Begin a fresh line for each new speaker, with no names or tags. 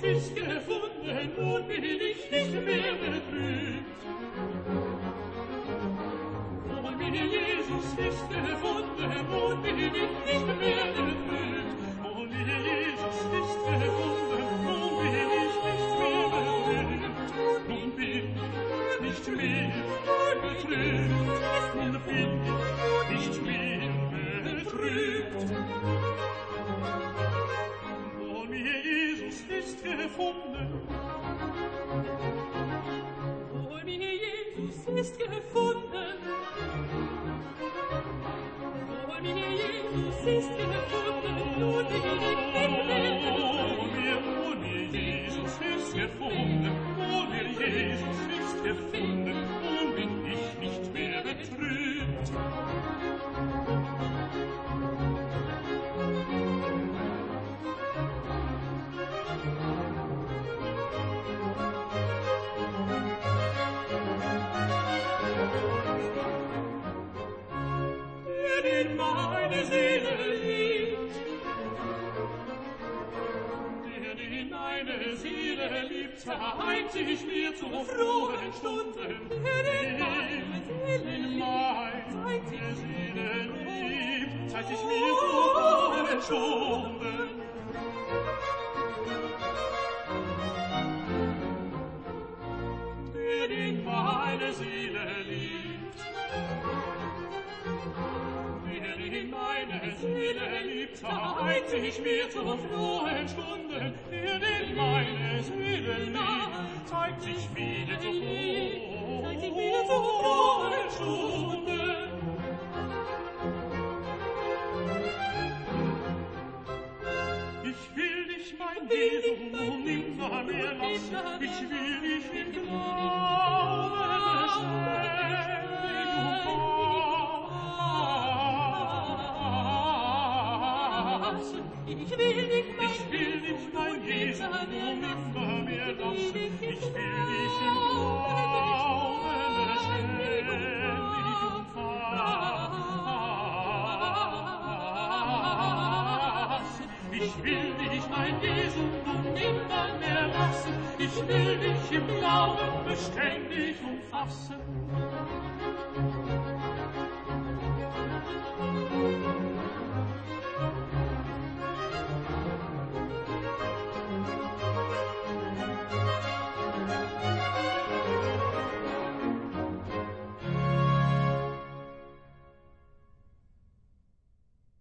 ist gefunden, nun bin ich nicht mehr betrübt. Oh, mir Jesus ist gefunden, nun bin ich nicht mehr betrübt. Oh, mir Jesus ist gefunden, nun bin ich nicht mehr betrübt. Nun bin ich nicht mehr betrübt. Nun bin ich nicht mehr betrübt. Oh, mir Jesus ist gefunden. Oh, mir Jesus ist gefunden. Oh, mir Jesus ist gefunden. Nun bin ich nicht mehr betrübt. Oh, mir Jesus ist gefunden. Oh, mir Jesus ist gefunden. Nun bin ich nicht mehr betrübt. In meine Seele liebt, der in meine Seele liebt, zeigt sich mir zu frohen Stunden. Der in meine Seele liebt, zeigt sich mir zu frohen Stunden. Der in meine Seele liebt, in meine Seele liebt, zeigt sich mir zu frohen Stunden. Der in meine Seele liebt, zeigt sich mir zu frohen Stunden. Ich will dich, mein Jesus, nimmer mehr lassen. Ich will dich im Glauben beständig umfassen. Ich will dich, mein Jesus, nimmer mehr lassen. Ich will dich im Glauben beständig umfassen. Ich will dich, mein Jesus, nimmer mehr lassen. Ich will dich im Glauben beständig umfassen.